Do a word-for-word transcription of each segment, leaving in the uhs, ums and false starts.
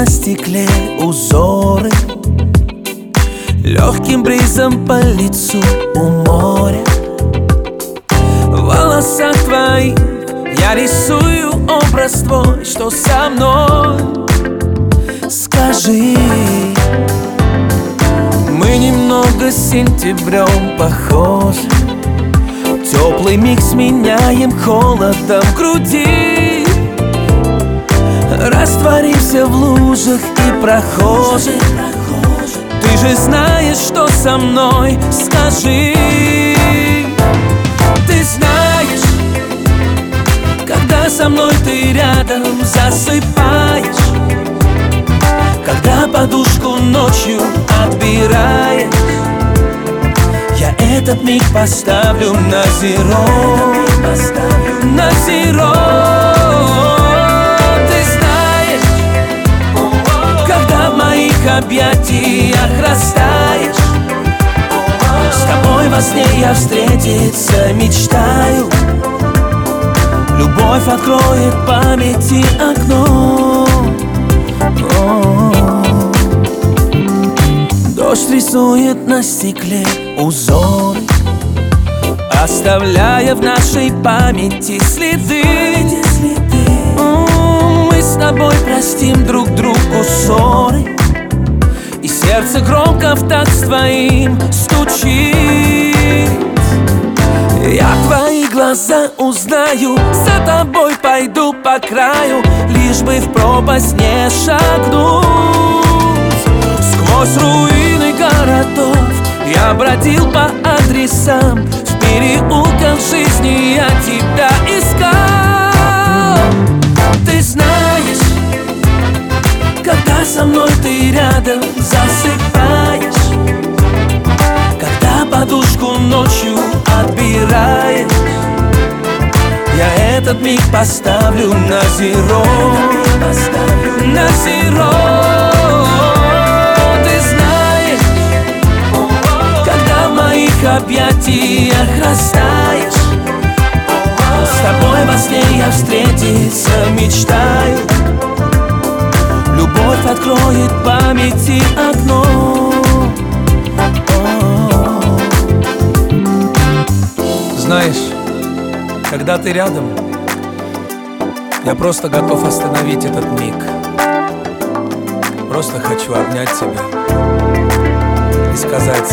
на стекле узоры, легким бризом по лицу у моря. В волосах твоих я рисую образ твой, что со мной. Скажи, мы немного с сентябрем похожи. Теплый миг сменяем холодом в груди. Растворимся в лужах и прохожих. Ты же знаешь, что со мной. Скажи, ты знаешь, когда со мной ты рядом засыпаешь, когда подушку ночью отбираешь, я этот миг поставлю на зеро, на зеро. Ты знаешь, когда в моих объятиях растаешь, с тобой во сне я встретиться мечтаю. Любовь откроет памяти окно. Дождь рисует на стекле узоры, оставляя в нашей памяти следы. Мы с тобой простим друг другу ссоры, и сердце громко в такт с твоим стучит. Я твои глаза узнаю, за тобой пойду по краю, лишь бы в пропасть не шагнуть. Сквозь руины городов я бродил по адресам, в переулках жизни я тебя искал. Ты знаешь, когда со мной ты рядом засыпаешь, когда подушку ночью отбираешь, я этот миг поставлю на зеро, на зеро. Ты знаешь, когда в моих объятиях растаешь, с тобой во сне я встретиться мечтаю. Любовь откроет памяти окно. Знаешь, когда ты рядом, я просто готов остановить этот миг. Просто хочу обнять тебя и сказать: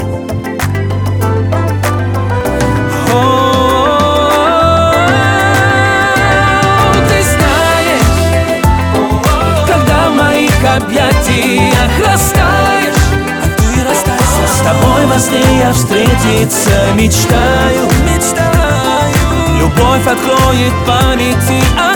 ты знаешь, когда в моих объятиях растаешь, а ты растаешь, с тобой во сне я встретиться мечтаю, мечтаю. Любовь откроет памяти